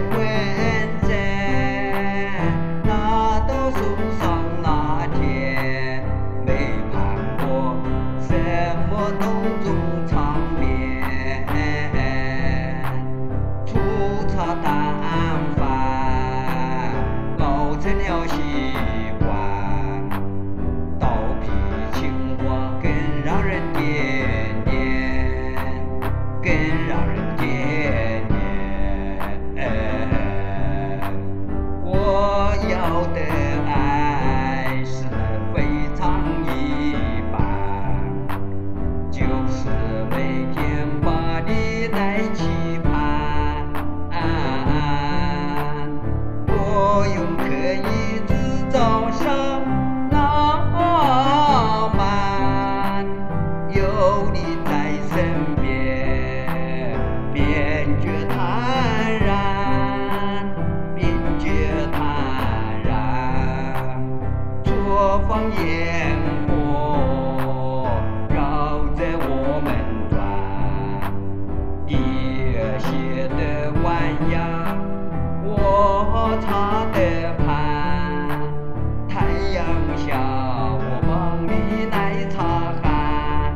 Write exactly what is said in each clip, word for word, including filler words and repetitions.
问诊，那都送上那天，没盼过什么冬中长眠，粗茶淡饭熬成了习惯，倒啤青花更让人惦念，更让人惦念。我要的爱是非常一般，就是每天把你来期盼，我用可以制造上浪漫，有你在身边，便觉坦然，便觉坦然。错放烟火绕着我们转，你写的弯呀，我插的盘，太阳下我帮你来擦汗，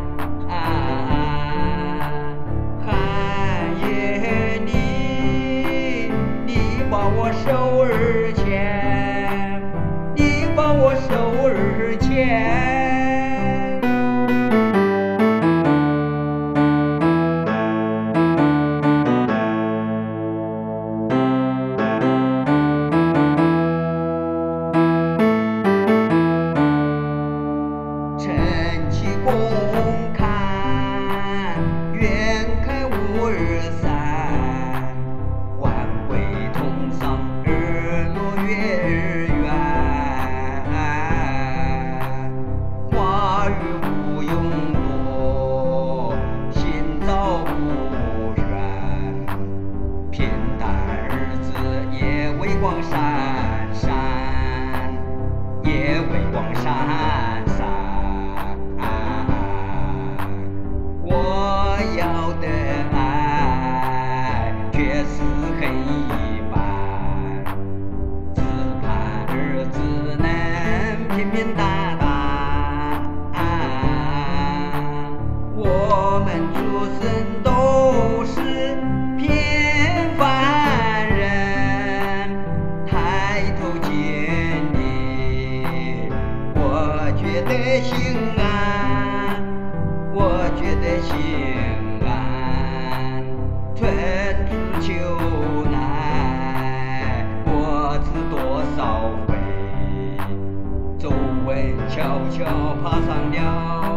寒夜里你把我手儿牵，你把我手儿牵。晨起公看，远看五日山，晚归同上日落月日圆。花雨无用多，心照不宣，平淡日子也微光闪闪，也微光闪闪。我要的爱却是很一般，只盼日子能平平淡淡。我们出生都是平凡人，抬头见你，我觉得心安，我觉得心安。春去秋来，过知多少回，皱纹悄悄爬上了